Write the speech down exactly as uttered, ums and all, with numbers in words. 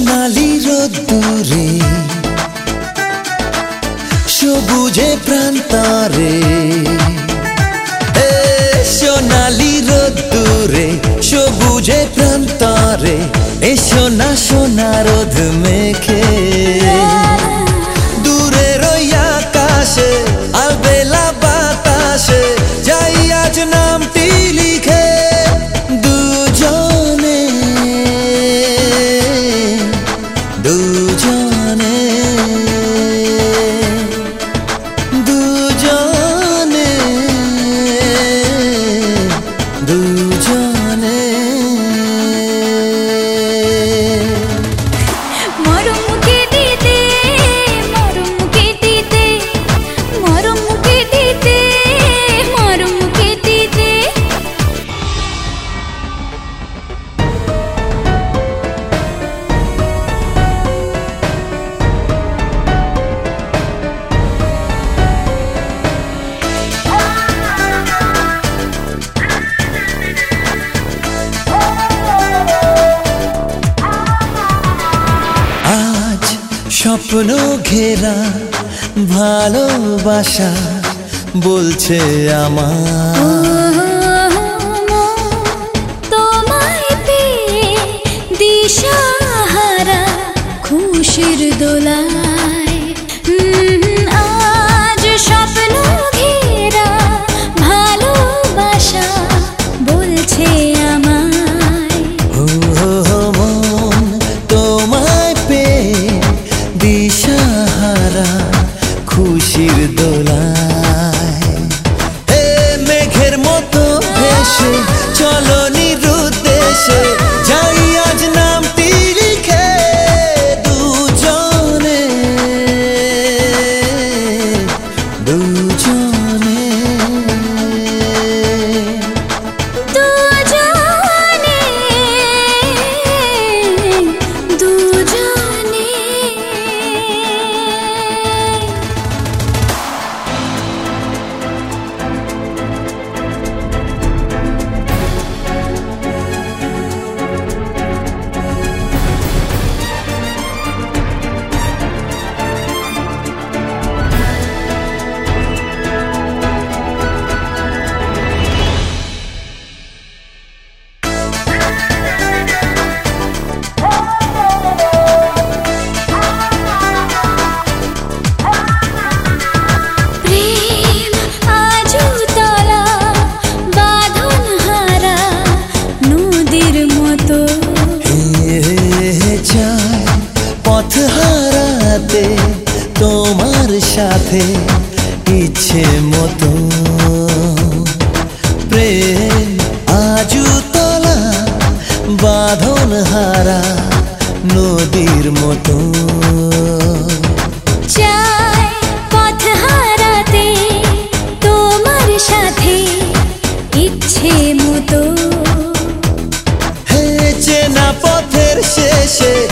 সোনালি রোদ্দুরে সবুজে প্রান্তরে, সোনালি রোদ্দুরে সবুজে প্রান্তরে, এ সোনা সোনা রোদ মেখে দূরের ওই আকাশে আলবেলা বাতাসে যাই আজ নামটি লিখে দুজনে দুজনে দুজনে দুজনে মরম কেটিতে মরম কেটিতে মরম কেটিতে মরম কেটিতে স্বপ্ন ঘেরা ভালোবাসা বলছে আমার, তোমায় পেয়ে দিশাহারা খুশির দোলায়, আজ স্বপ্ন ঘেরা ভালোবাসা বলছে আমায়, মন তোমায় পেয়ে দিশাহারা খুশির দোলায়, হে মেঘের মতো ভেসে চলো নিরুদ্দেশে যাই আজ নামটি লিখে দুজনে দুজনে দুজনে দুজনে। পথ হারাতে তোমার সাথে ইচ্ছে মতো প্রেম আজু তলা বাঁধন হারা নদীর মতো, চাই পথ হারাতে তোমার সাথে ইচ্ছে মতো, হে চেনা পথের শেষে